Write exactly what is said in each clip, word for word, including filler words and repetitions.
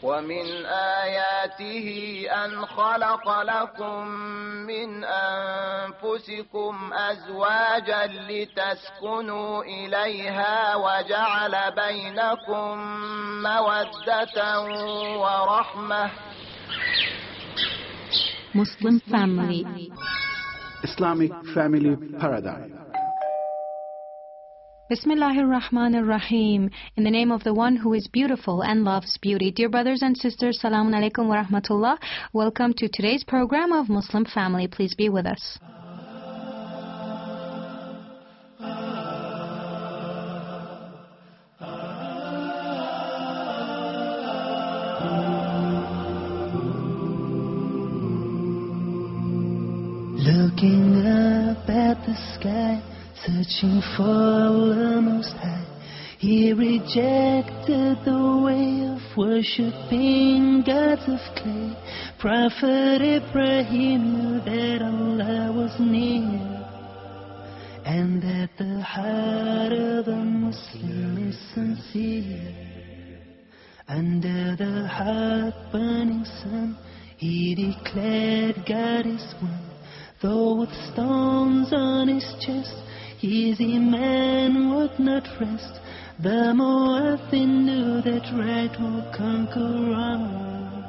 ومن آياته أن خلق لكم من أنفسكم أزواجا لتسكنوا إليها وجعل بينكم مودة ورحمة. Muslim family. Islamic family paradigm. Bismillahir Rahmanir Rahim. In the name of the one who is beautiful and loves beauty. Dear brothers and sisters, Assalamu alaikum wa rahmatullah. Welcome to today's program of Muslim Family. Please be with us. Looking up at the sky, searching for the Most High, he rejected the way of worshipping gods of clay. Prophet Ibrahim knew that Allah was near, and that the heart of a Muslim is sincere. Under the heart-burning sun, he declared God is one. Though with stones on his chest, his iman would not rest. The Mu'adhin knew that right will conquer wrong,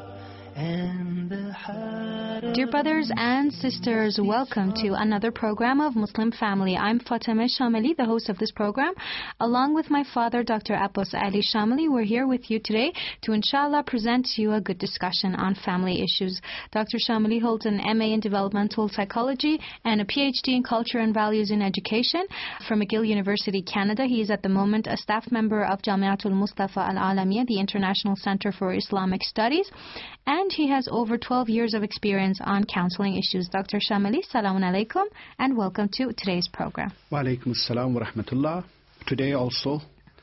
and the heart. Dear brothers and sisters, welcome to another program of Muslim Family. I'm Fatima Shamali, the host of this program. Along with my father, Doctor Abbas Ali Shamali, we're here with you today to inshallah present to you a good discussion on family issues. Doctor Shamali holds an M A in Developmental Psychology and a P H D in Culture and Values in Education from McGill University, Canada. He is at the moment a staff member of Jamiatul Mustafa Al-Alamiya, the International Center for Islamic Studies, and he has over twelve years of experience on counseling issues. Doctor Shamali, salamun alaikum, and welcome to today's program. Wa alaikum assalam wa rahmatullah. Today also,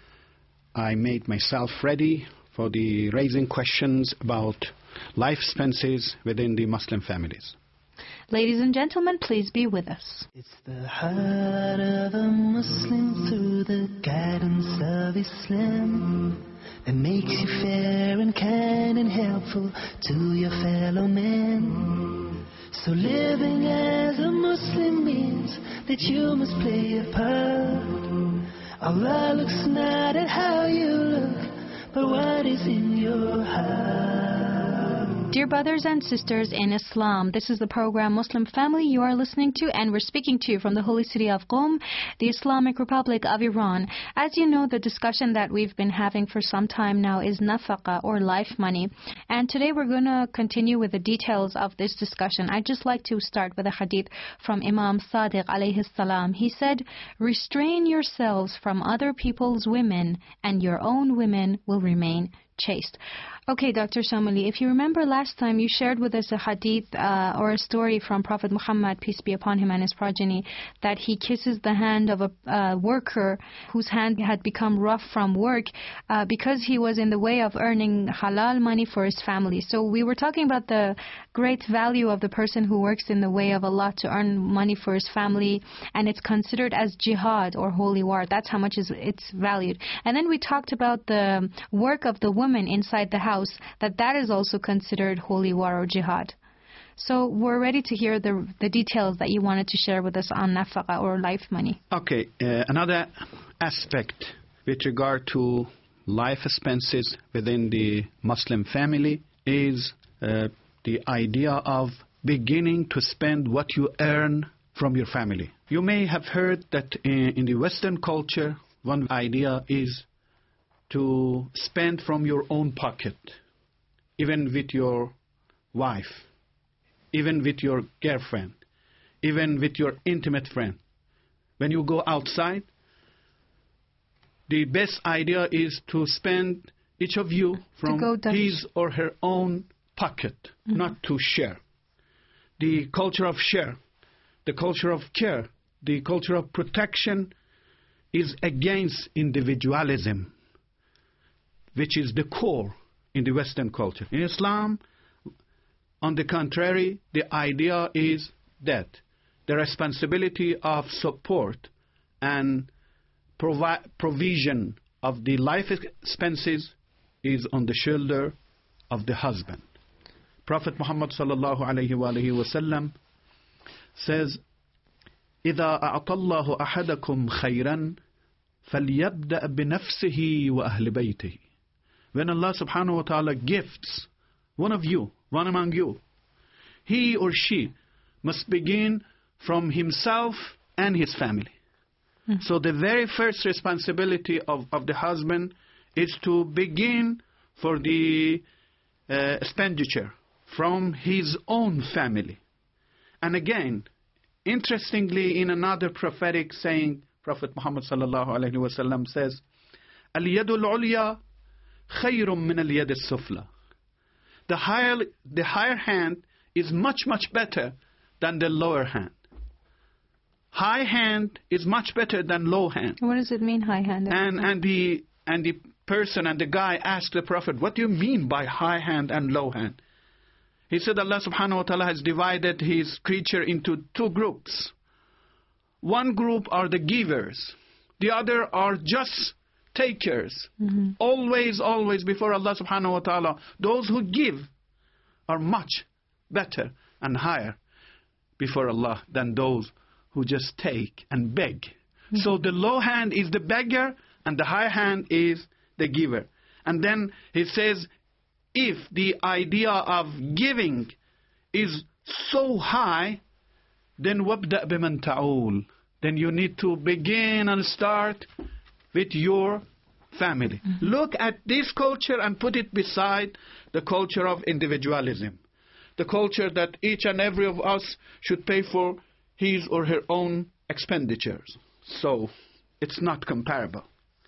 I made myself ready for the raising questions about life expenses within the Muslim families. Ladies and gentlemen, please be with us. It's the heart of a Muslim through the guidance of Islam that makes you fair and kind and helpful to your fellow man. So living as a Muslim means that you must play a part. Allah looks not at how you look, but what is in your heart. Dear brothers and sisters in Islam, this is the program Muslim Family you are listening to, and we're speaking to you from the holy city of Qom, the Islamic Republic of Iran. As you know, the discussion that we've been having for some time now is nafaqa, or life money. And today we're going to continue with the details of this discussion. I'd just like to start with a hadith from Imam Sadiq alayhi salam. He said, "Restrain yourselves from other people's women, and your own women will remain chaste." Okay, Doctor Shamali, if you remember last time you shared with us a hadith uh, or a story from Prophet Muhammad, peace be upon him, and his progeny, that he kisses the hand of a uh, worker whose hand had become rough from work uh, because he was in the way of earning halal money for his family. So we were talking about the great value of the person who works in the way of Allah to earn money for his family, and it's considered as jihad or holy war. That's how much is it's valued. And then we talked about the work of the woman inside the house, that that is also considered holy war or jihad. So we're ready to hear the the details that you wanted to share with us on nafaqa or life money. Okay, uh, another aspect with regard to life expenses within the Muslim family is uh, the idea of beginning to spend what you earn from your family. You may have heard that in, in the Western culture, one idea is to spend from your own pocket, even with your wife, even with your girlfriend, even with your intimate friend. When you go outside, the best idea is to spend each of you from his or her own pocket, mm-hmm. not to share. The culture of share, the culture of care, the culture of protection is against individualism, which is the core in the Western culture. In Islam, on the contrary, the idea is that the responsibility of support and provi- provision of the life expenses is on the shoulder of the husband. Prophet Muhammad sallallahu alayhi wa alihi wa sallam says, إِذَا أَعْطَى اللَّهُ أَحَدَكُمْ خَيْرًا فَلْيَبْدَأْ بِنَفْسِهِ وَأَهْلِ بَيْتِهِ. When Allah subhanahu wa ta'ala gifts one of you, one among you, he or she must begin from himself and his family. Mm-hmm. So the very first responsibility of, of the husband is to begin for the uh, expenditure from his own family. And again, interestingly, in another prophetic saying, Prophet Muhammad sallallahu alayhi wa sallam says, الْيَدُ الْعُلْيَا خَيْرٌ مِّنَ الْيَدِ السُّفْلَى. The higher, the higher hand is much, much better than the lower hand. High hand is much better than low hand. What does it mean, high hand? And and the and the person and the guy asked the Prophet, what do you mean by high hand and low hand? He said Allah subhanahu wa ta'ala has divided his creature into two groups. One group are the givers. The other are just takers. Mm-hmm. Always, always before Allah subhanahu wa ta'ala, those who give are much better and higher before Allah than those who just take and beg. Mm-hmm. So the low hand is the beggar and the high hand is the giver. And then he says, if the idea of giving is so high, then وَابْدَأْ بِمَنْ تَعُولُ. Then you need to begin and start with your family. Mm-hmm. Look at this culture and put it beside the culture of individualism. The culture that each and every of us should pay for his or her own expenditures. So, it's not comparable.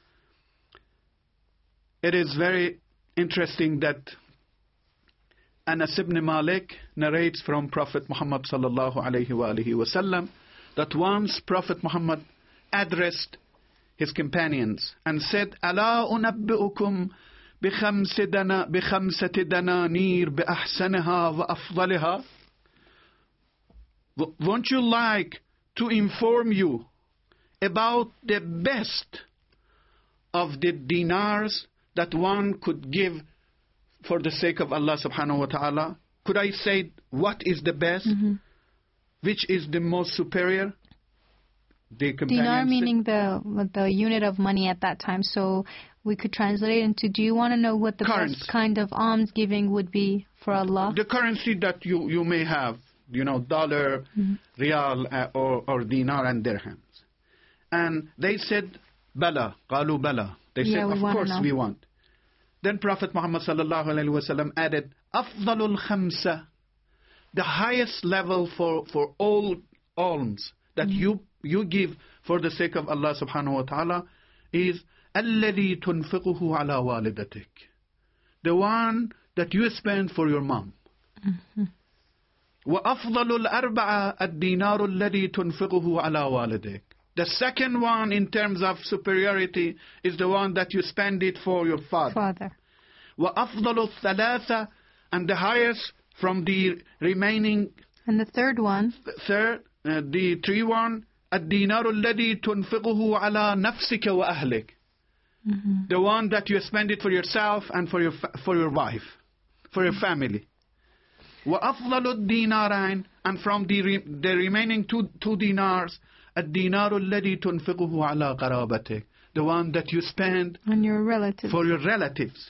It is very interesting that Anas ibn Malik narrates from Prophet Muhammad sallallahu alayhi wa alihi wa sallam that once Prophet Muhammad addressed his companions and said, أَلَا أُنَبِّئُكُمْ بِخَمْسَةِ دَنَانِيرْ بِأَحْسَنِهَا وَأَفْضَلِهَا. Won't you like to inform you about the best of the dinars that one could give for the sake of Allah subhanahu wa ta'ala? Could I say what is the best? Mm-hmm. Which is the most superior? The dinar meaning the the unit of money at that time. So we could translate into, do you want to know what the currency. Best kind of alms giving would be for Allah? The currency that you, you may have, you know, dollar, mm-hmm. riyal, uh, or, or dinar and dirhams. And they said, Bala, qalu bala. They yeah, said, of course we want. Then Prophet Muhammad sallallahu alayhi wa sallam added, Afdalul khamsa, the highest level for, for all alms that mm-hmm. you you give for the sake of Allah subhanahu wa ta'ala is الَّذِي تُنْفِقُهُ عَلَى وَالِدَتِكَ, the one that you spend for your mom. Mm-hmm. وَأَفْضَلُ الْأَرْبَعَ الدِّينَارُ الَّذِي تُنْفِقُهُ عَلَى وَالِدِكَ. The second one in terms of superiority is the one that you spend it for your father. Father. وَأَفْضَلُ الثَّلَاثَ, and the highest from the remaining. And the third one. Third, uh, the three one, الدِّينَارُ الَّذِي تُنْفِقُهُ عَلَى نَفْسِكَ وَأَهْلِكَ. Mm-hmm. The one that you spend it for yourself and for your for your wife, for your family. وَأَفْضَلُ الدِّينَارَيْنِ, and from the re, the remaining two two dinars, الدِّينَارُ الَّذِي تُنْفِقُهُ عَلَى قَرَابَتِكَ, the one that you spend on your relatives. For your relatives.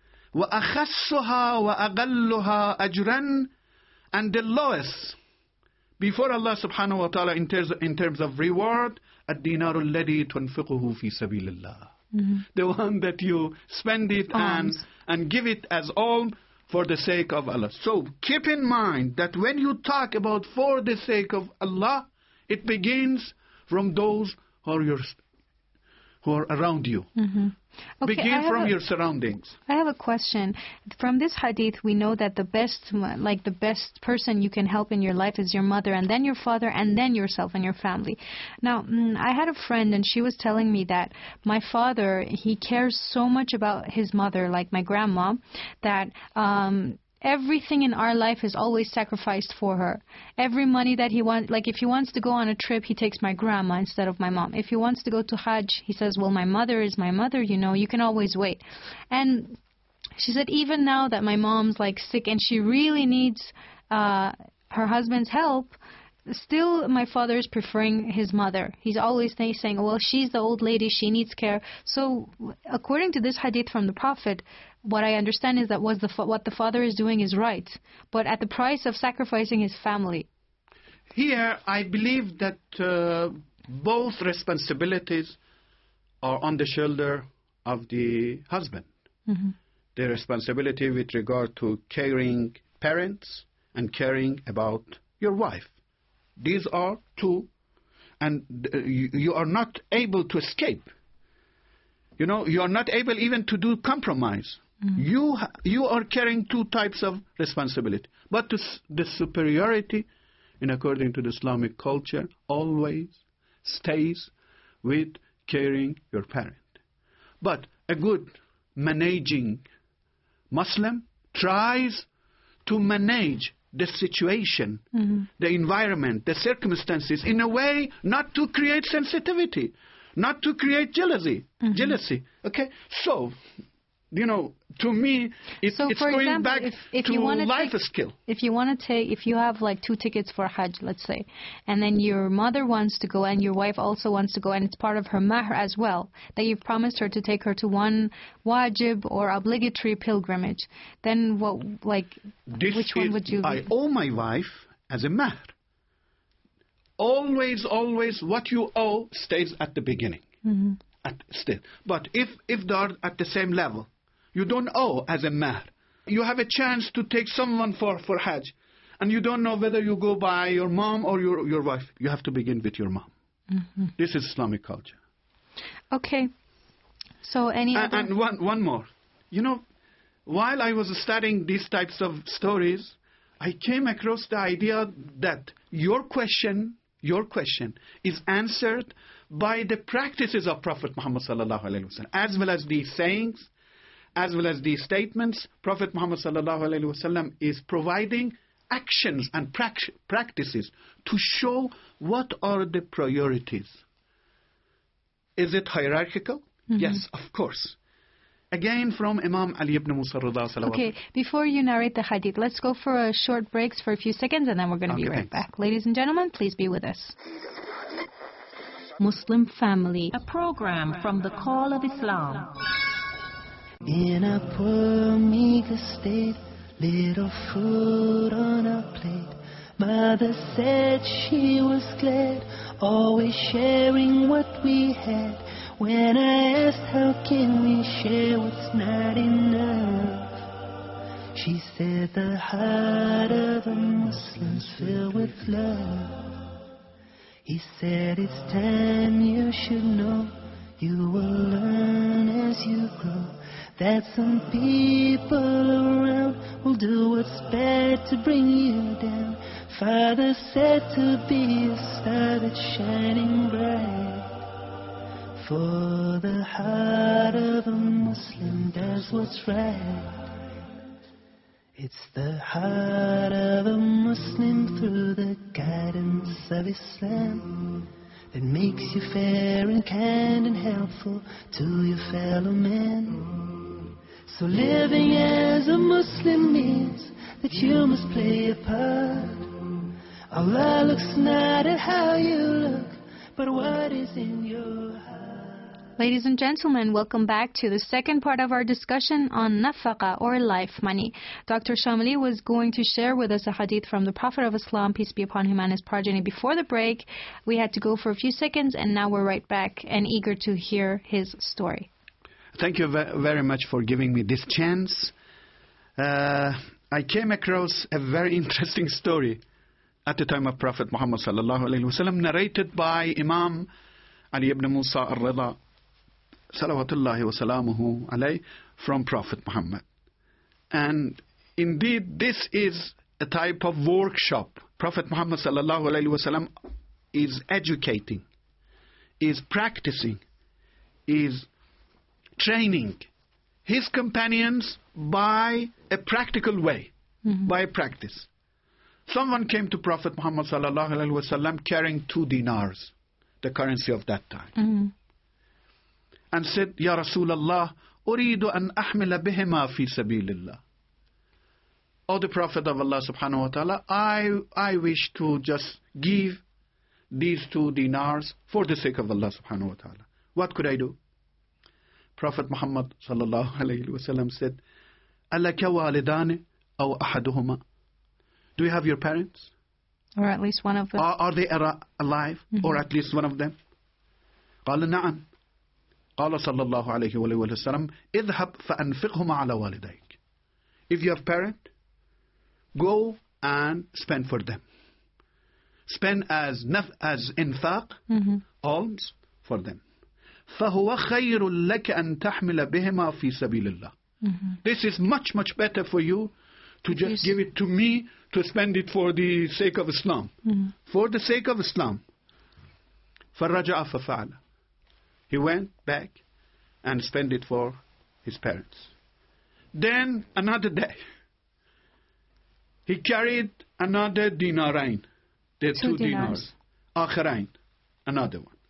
وَأَخَصُّهَا وَأَقَلُّهَا أَجْرًا, and the lowest before Allah subhanahu wa ta'ala in terms, in terms of reward, الدِّينَارُ الَّذِي تُنْفِقُهُ فِي سَبِيلِ اللَّهِ. Mm-hmm. The one that you spend it and, and give it as all for the sake of Allah. So keep in mind that when you talk about for the sake of Allah, it begins from those who are, your, who are around you. Mm-hmm. Okay, Begin from a, your surroundings. I have a question. From this hadith, we know that the best, like the best person you can help in your life is your mother, and then your father, and then yourself and your family. Now, I had a friend, and she was telling me that my father, he cares so much about his mother, like my grandma, that um, everything in our life is always sacrificed for her. Every money that he wants, like if he wants to go on a trip, he takes my grandma instead of my mom. If he wants to go to Hajj, he says, well, my mother is my mother, you know, you can always wait. And she said, even now that my mom's like sick and she really needs uh, her husband's help, still my father is preferring his mother. He's always saying, well, she's the old lady, she needs care. So according to this hadith from the Prophet, what I understand is that was the what the father is doing is right, but at the price of sacrificing his family. Here, I believe that uh, both responsibilities are on the shoulder of the husband. Mm-hmm. The responsibility with regard to caring parents and caring about your wife. These are two, and uh, you, you are not able to escape. You know, you are not able even to do compromise. Mm-hmm. You you are carrying two types of responsibility. But the, the superiority, in according to the Islamic culture, always stays with caring your parent. But a good managing Muslim tries to manage the situation, mm-hmm. the environment, the circumstances in a way not to create sensitivity, not to create jealousy. Mm-hmm. Jealousy. Okay? So, you know, to me, it, so it's for going example, back if, if to you life take, skill. If you want to take, if you have like two tickets for Hajj, let's say, and then your mother wants to go and your wife also wants to go, and it's part of her mahr as well, that you've promised her to take her to one wajib or obligatory pilgrimage, then what, like, this which one is, would you... I owe my wife as a mahr. Always, always, what you owe stays at the beginning. Mm-hmm. At, still. But if, if they are at the same level, you don't owe as a mahr. You have a chance to take someone for, for Hajj, and you don't know whether you go by your mom or your, your wife. You have to begin with your mom. Mm-hmm. This is Islamic culture. Okay. So any and, other... And one, one more. You know, while I was studying these types of stories, I came across the idea that your question, your question is answered by the practices of Prophet Muhammad sallallahu alaihi wasallam, as well as these sayings, as well as these statements. Prophet Muhammad sallallahu alaihi wasallam is providing actions and practices to show what are the priorities. Is it hierarchical? Mm-hmm. Yes, of course. Again, from Imam Ali ibn Musa Rida salawat. Okay, before you narrate the hadith, let's go for a short break for a few seconds, and then we're going to okay, be right thanks. back. Ladies and gentlemen, please be with us. Muslim Family, a program from the Call of Islam. In a poor, meager state, little food on our plate. Mother said she was glad, always sharing what we had. When I asked how can we share what's not enough, she said the heart of a Muslim's filled with love. He said it's time you should know, you will learn as you grow, that some people around will do what's bad to bring you down. Father said to be a star that's shining bright, for the heart of a Muslim does what's right. It's the heart of a Muslim through the guidance of Islam that makes you fair and kind and helpful to your fellow man. So living as a Muslim means that you must play a part. Allah looks not at how you look, but what is in your heart. Ladies and gentlemen, welcome back to the second part of our discussion on nafaqa, or life money. Doctor Shamli was going to share with us a hadith from the Prophet of Islam, peace be upon him and his progeny. Before the break, we had to go for a few seconds, and now we're right back and eager to hear his story. Thank you very much for giving me this chance. Uh, I came across a very interesting story at the time of Prophet Muhammad sallallahu alaihi wasallam, narrated by Imam Ali ibn Musa al-Rida salawatullahi wa salamuhu alayhi, from Prophet Muhammad. And indeed, this is a type of workshop. Prophet Muhammad sallallahu alaihi wasallam is educating, is practicing, is training his companions by a practical way, mm-hmm. by practice. Someone came to Prophet Muhammad sallallahu alaihi wasallam carrying two dinars, the currency of that time, mm-hmm. and said, Ya Rasulullah, أريد أن أحمل بهما في سبيل الله. O the Prophet of Allah subhanahu wa ta'ala, I, I wish to just give these two dinars for the sake of Allah subhanahu wa ta'ala. What could I do? Prophet Muhammad sallallahu alayhi wa sallam said, أَلَكَ وَالِدَانِ أَوْ أَحَدُهُمَا. Do you have your parents? Or at least one of them. Are, are they alive? Mm-hmm. Or at least one of them? قال نعم. قال صلى الله عليه وسلم اذهب فأنفقهما على والديك. If you have parents, go and spend for them. Spend as naf as infaq, mm-hmm. alms for them. فهو خير لك أن تحمل بهما في سبيل الله. Mm-hmm. This is much much better for you to just yes. give it to me to spend it for the sake of Islam. Mm-hmm. For the sake of Islam. فرجع ففعل. He went back and spent it for his parents. Then another day, he carried another dinarain. The two, two dinars. آخرين. Another one.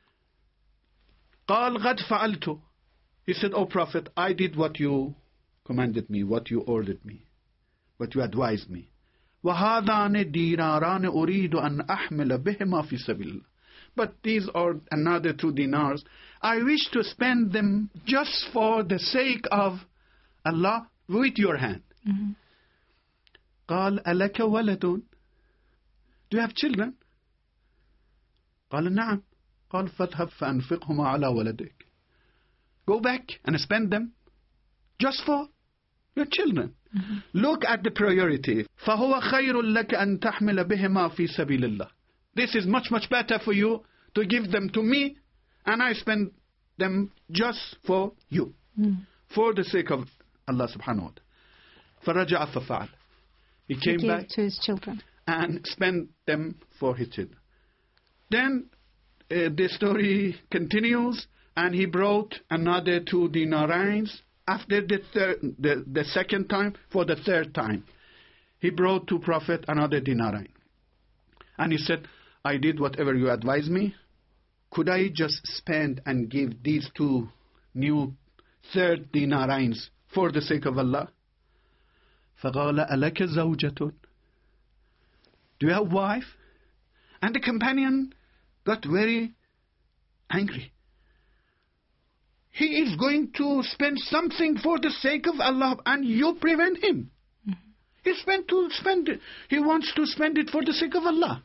قال قد فعلت. He said, "O Prophet, I did what you commanded me, what you ordered me, what you advised me. وهذان ديناران أريد أن أحمل بهما في سبيل الله. But these are another two dinars. I wish to spend them just for the sake of Allah with your hand." Mm-hmm. قال ألك ولد. Do you have children? قال نعم. قال فاذهب فأنفقهما على ولدك. Go back and spend them just for your children. Mm-hmm. Look at the priority. فهو خير لك أن تحمل بهما في سبيل الله. This is much much better for you to give them to me, and I spend them just for you, mm. for the sake of Allah subhanahu wa ta'ala. فرجع ففعل. He came he back to his children and spent them for his children. Then uh, the story continues, and he brought another two dinarains after the, third, the, the second time. For the third time, he brought to Prophet another dinarain. And he said, I did whatever you advised me. Could I just spend and give these two new third dinarains for the sake of Allah? فَقَالَ أَلَكَ زَوْجَةٌ. Do you have wife? And the companion got very angry. He is going to spend something for the sake of Allah, and you prevent him. Mm-hmm. He spent to spend it. He wants to spend it for the sake of Allah.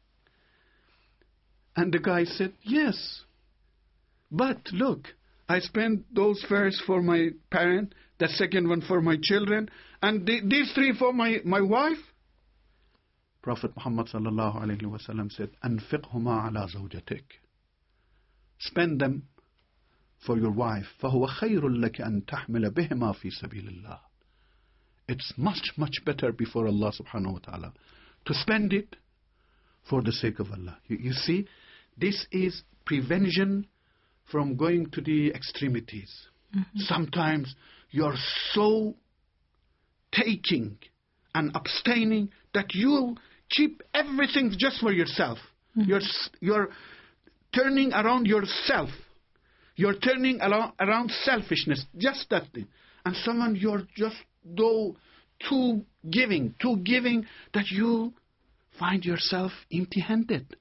And the guy said, yes. But look, I spent those first for my parent, the second one for my children, and the, these three for my, my wife. Prophet Muhammad sallallahu alayhi wa sallam said, أنفقهما على زوجتك. Spend them for your wife. فهو خير لك أن تحمل بهما في سبيل الله. It's much, much better before Allah subhanahu wa ta'ala to spend it for the sake of Allah. You, you see, this is prevention from going to the extremities. Mm-hmm. Sometimes you're so taking and abstaining that you keep everything just for yourself. Mm-hmm. You're, you're turning around yourself. You're turning around, around selfishness, just that thing. And someone you're just though too giving, too giving that you find yourself empty-handed.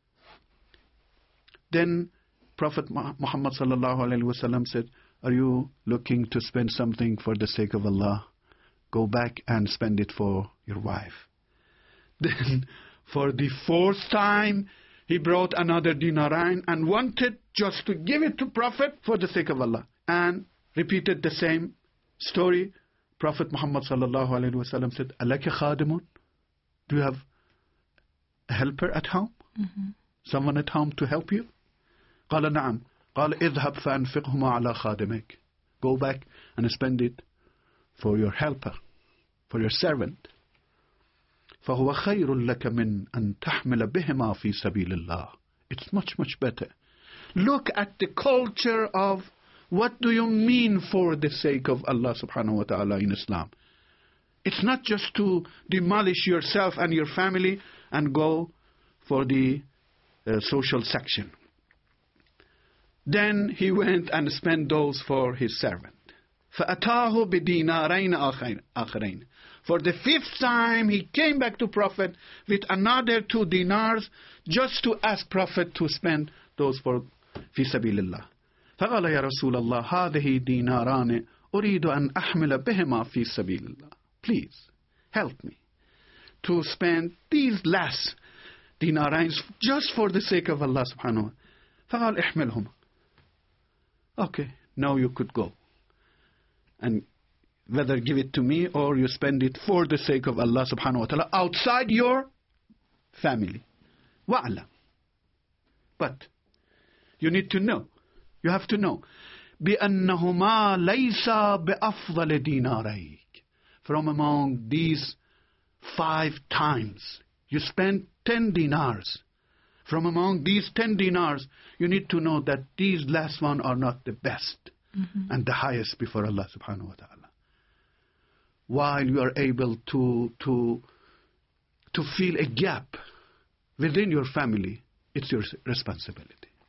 Then Prophet Muhammad sallallahu alaihi wasallam said, are you looking to spend something for the sake of Allah? Go back and spend it for your wife. Then for the fourth time, he brought another dinarain and wanted just to give it to Prophet for the sake of Allah. And repeated the same story. Prophet Muhammad sallallahu alaihi wasallam said, Alaka khadimun? Do you have a helper at home? Mm-hmm. Someone at home to help you? قال نعم. قال اذهب فأنفقهما على خادمك. Go back and spend it for your helper, for your servant. فهو خير لك من أن تحمل بهما في سبيل الله. It's much, much better. Look at the culture of what do you mean for the sake of Allah subhanahu wa ta'ala in Islam. It's not just to demolish yourself and your family and go for the uh, social section. Then he went and spent those for his servant. فَأَتَاهُ بِدِينَارَيْنِ آخَرَيْنِ. For the fifth time, he came back to Prophet with another two dinars just to ask Prophet to spend those for في سبيل الله. فقال يا رسول الله هذه ديناران أريد أن أحمل بهما في سبيل الله. Please help me to spend these last dinarains just for the sake of Allah subhanahu wa ta'ala. فقال احملهما. Okay, now you could go. And whether give it to me or you spend it for the sake of Allah subhanahu wa ta'ala outside your family. وَعْلَمْ. But you need to know, you have to know, بِأَنَّهُمَا لَيْسَ بِأَفْضَلِ دِينَارَيْكِ. From among these five times, you spend ten dinars. From among these ten dinars, you need to know that these last one are not the best mm-hmm. and the highest before Allah subhanahu wa ta'ala. While you are able to, to, to fill a gap within your family, it's your responsibility.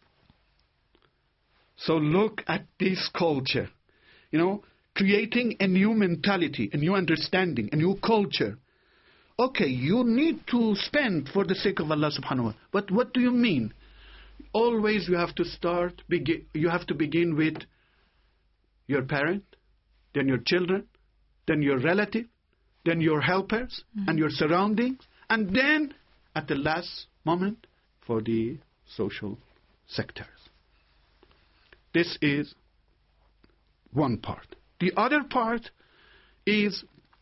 So look at this culture, you know, creating a new mentality, a new understanding, a new culture. Okay, you need to spend for the sake of Allah subhanahu wa ta'ala. But what do you mean? Always you have to start, begin, you have to begin with your parent, then your children, then your relative, then your helpers mm-hmm. and your surroundings, and then at the last moment for the social sectors. This is one part. The other part is,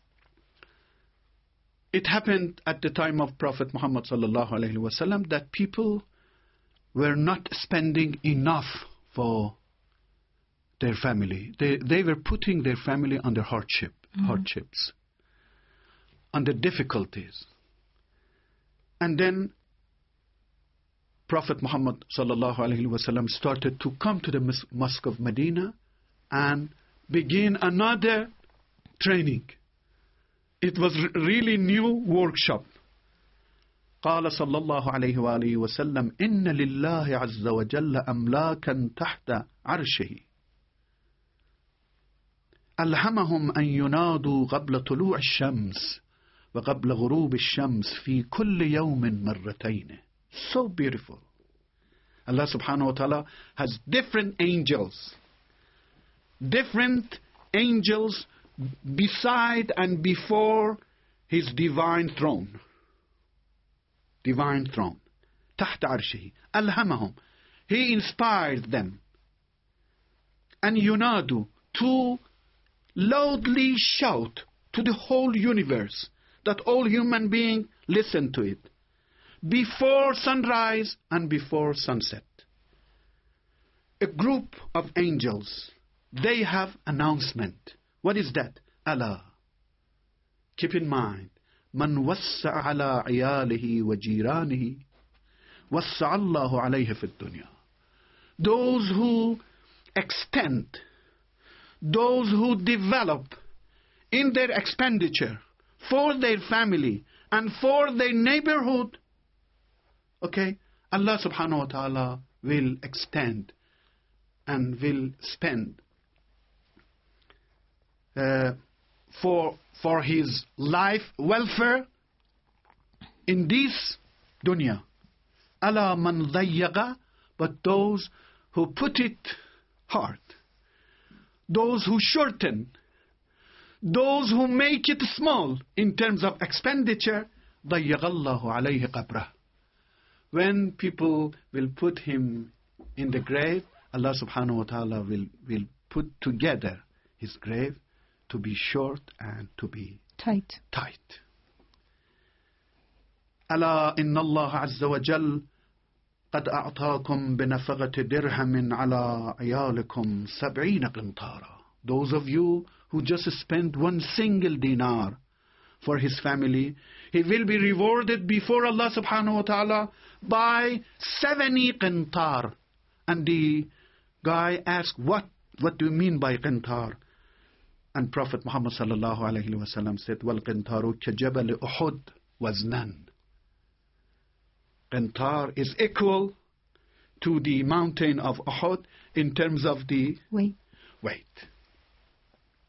it happened at the time of Prophet Muhammad sallallahu alaihi wasallam that people were not spending enough for their family. They, they were putting their family under hardship, mm-hmm. hardships, under difficulties. And then Prophet Muhammad sallallahu alaihi wasallam started to come to the Mosque of Medina and begin another training. It was really new workshop. قال صلى الله عليه وآله وسلم إن لله عز وجل أملاكا تحت عرشه ألهمهم أن ينادوا قبل طلوع الشمس وقبل غروب الشمس في كل يوم مرتين. So beautiful. Allah subhanahu wa ta'ala has different angels. Different angels beside and before his divine throne. Divine throne. تحت عرشه. ألهمهم. He inspired them. And yunadu, to loudly shout to the whole universe that all human beings listen to it. Before sunrise and before sunset. A group of angels, they have announcement. What is that? Allah. Keep in mind. من وسع على عياله وجيرانه وسع الله عليه في الدنيا. Those who extend, those who develop in their expenditure for their family and for their neighborhood, okay, Allah subhanahu wa ta'ala will extend and will spend uh, for for his life welfare in this dunya. Allah man dayyaga, but those who put it hard, those who shorten, those who make it small in terms of expenditure, dayyagallahu alayhi qabrah. When people will put him in the grave, Allah subhanahu wa ta'ala will, will put together his grave to be short and to be tight. tight. ألا إن الله عز وجل قد أعطاكم بنفقة درهم على عيالكم سبعين قنطارا. Those of you who just spend one single dinar for his family, he will be rewarded before Allah subhanahu wa ta'ala by seventy qintar. And the guy asked, what, what do you mean by qintar? And Prophet Muhammad sallallahu alayhi wa sallam said, Wal qintaru kajabal Uhud waznan. Qintar is equal to the mountain of Uhud in terms of the weight. weight.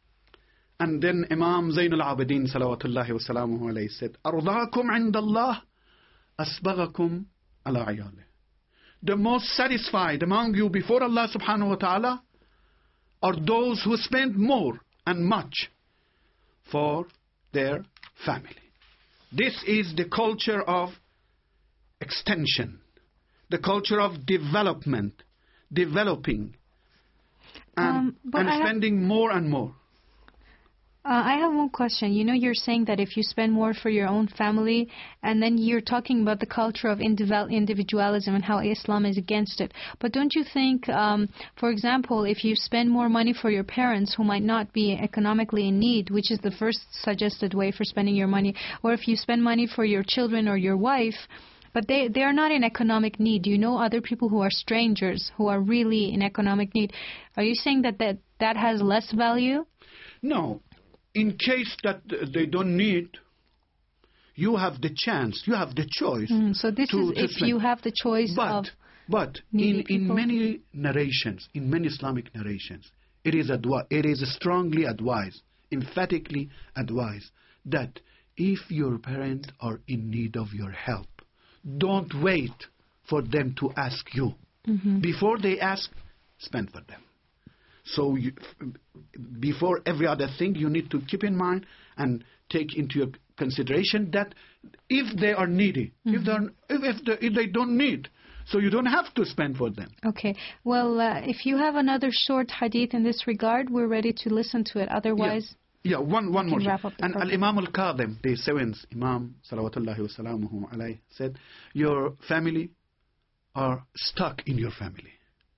And then Imam Zain al-Abidin salawatullahi wa salamuhu alayhi said, أَرْضَاكُمْ عِنْدَ اللَّهِ أَسْبَغَكُمْ عَلَى عِيَالِهِ. The most satisfied among you before Allah subhanahu wa ta'ala are those who spend more and much for their family. This is the culture of extension, the culture of development, developing, and, Um, and I have- spending more and more. Uh, I have one question. You know, you're saying that if you spend more for your own family, and then you're talking about the culture of individual- individualism and how Islam is against it. But don't you think, um, for example, if you spend more money for your parents who might not be economically in need, which is the first suggested way for spending your money, or if you spend money for your children or your wife, but they, they are not in economic need. Do you know other people who are strangers, who are really in economic need? Are you saying that that, that has less value? No. In case that they don't need, you have the chance, you have the choice. Mm, so this to, is to if spend. you have the choice But, of... but needy in, in people. many narrations, in many Islamic narrations, it is, advi- it is strongly advised, emphatically advised, that if your parents are in need of your help, don't wait for them to ask you. Mm-hmm. Before they ask, spend for them. So you, before every other thing, you need to keep in mind and take into your consideration that if they are needy, Mm-hmm. if, they're, if, if, they, if they don't need, so you don't have to spend for them. Okay. Well, uh, if you have another short hadith in this regard, we're ready to listen to it. Otherwise, Yeah, one, one we more can thing. wrap up the And program. Al-Imam Al-Qadim, the seventh Imam, salawatullahi wa salamuhu alayhi, said, your family are stuck in your family.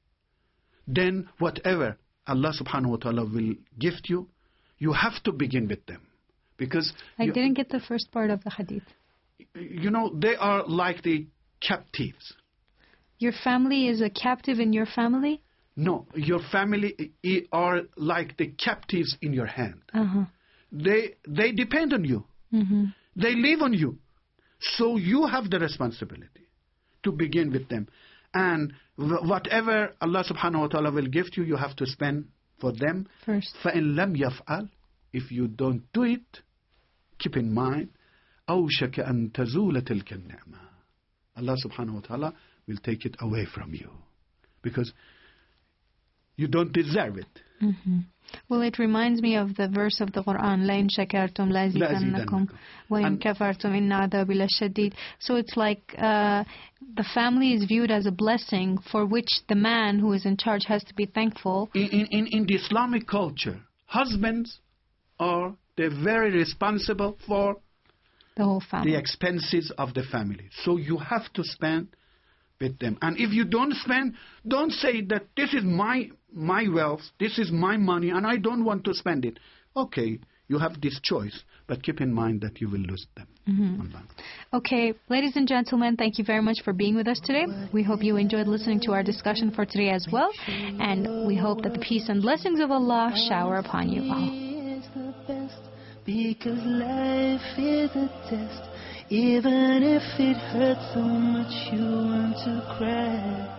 Then whatever Allah subhanahu wa ta'ala will gift you, you have to begin with them. Because, I you, didn't get the first part of the hadith. you know, they are like the captives. Your family is a captive in your family? No, your family i- are like the captives in your hand. Uh-huh. They, they depend on you. Mm-hmm. They live on you. So you have the responsibility to begin with them. And wh- whatever Allah subhanahu wa ta'ala will give you, you have to spend for them. First. فَإِن لَمْ يَفْعَلْ. If you don't do it, keep in mind, أَوْشَكَ أَن تَزُولَ تِلْكَ النِّعْمَةِ. Allah subhanahu wa ta'ala will take it away from you. Because you don't deserve it. Mm-hmm. Well, it reminds me of the verse of the Quran, لَإِن شَكَرْتُمْ لَأَزِيدَنَّكُمْ لَأَزِيدَنَّكُمْ. وَإِن And- كَفَرْتُمْ إِنَّ عَذَابِي لَشَدِيدٌ. So it's like uh, the family is viewed as a blessing for which the man who is in charge has to be thankful. In, in, in the Islamic culture, husbands are they're very responsible for The whole family. the expenses of the family. So you have to spend with them. And if you don't spend, don't say that this is my my wealth, this is my money, and I don't want to spend it. Okay, you have this choice, but keep in mind that you will lose them. Allah. Okay, ladies and gentlemen, thank you very much for being with us today. We hope you enjoyed listening to our discussion for today as well. And we hope that the peace and blessings of Allah shower upon you all. Is the best because life is a test. Even if it hurts so much, you want to cry.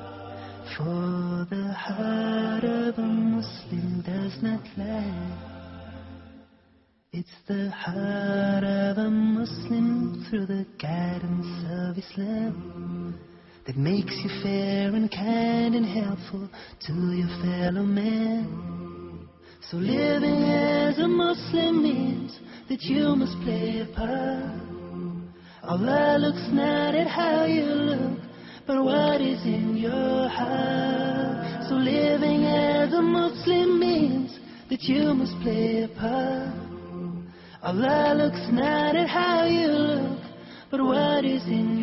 For the heart of a Muslim does not lie. It's the heart of a Muslim through the guidance of Islam that makes you fair and kind and helpful to your fellow man. So living as a Muslim means that you must play a part. Allah looks not at how you look, but what is in your heart. So living as a Muslim means that you must play a part. Allah looks not at how you look, but what is in